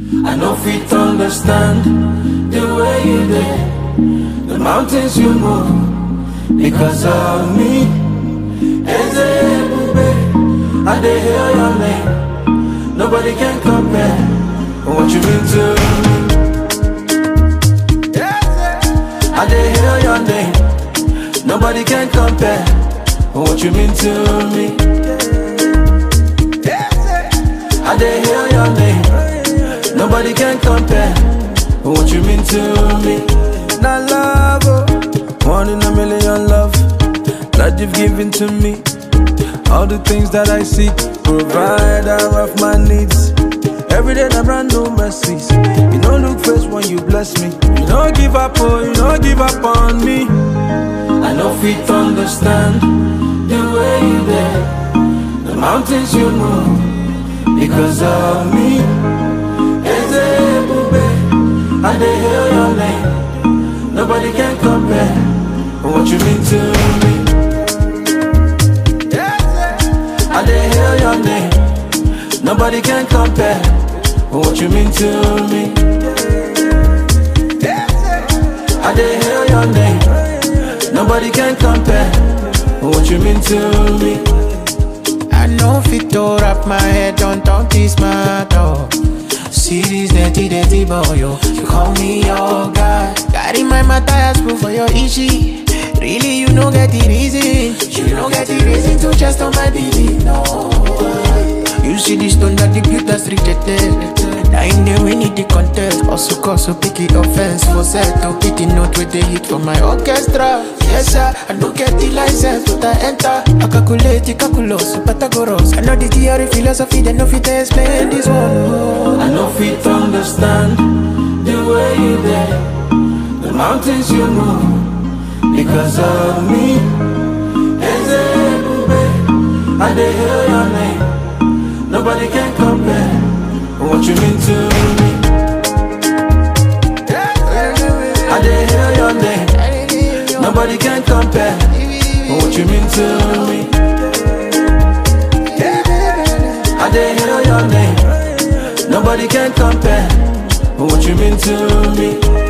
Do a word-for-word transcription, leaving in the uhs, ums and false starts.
I know fit understand the way you did. The mountains you move because of me. Ezebube, I dey hear your name. Nobody can compare what you mean to me. I dey hear your name. Nobody can compare what you mean to me. I dey hear your name. Nobody can compare what you mean to me. Now love, oh, one in a million love that you've given to me. All the things that I seek, provider of my needs. Every day I brand new mercies. You don't look first when you bless me. You don't give up, oh, you don't give up on me. I know fit understand the way you did. The mountains you move because of me. Ezebube, I dey hear your name. Nobody can compare what you mean to me. I dey hear your name. Nobody can compare what you mean to me. I dey hear your name. Nobody can compare what you mean to me. I know fit to wrap my head on top this matter. See this dirty, dirty boy, yo. You call me your God. Carry my matters proof for your issue. Really, you don't get the reason. You don't get the reason to just on my D D, no. You see this stone that the beauty's rejected. Dying there we need the contest. Also cause so picky offense. For set to hit the note with the hit for my orchestra. Yes sir, I don't get the license but I enter. I calculate the calculus, Pythagoras. I know the theory philosophy, they know fit explain this one. Oh. I know fit understand the way you did. The mountains you move because of me. Ezebube, I dey hear your name. Nobody can compare what you mean to me. I dey hear your name. Nobody can compare what you mean to me. I dey hear your name. Nobody can compare what you mean to me.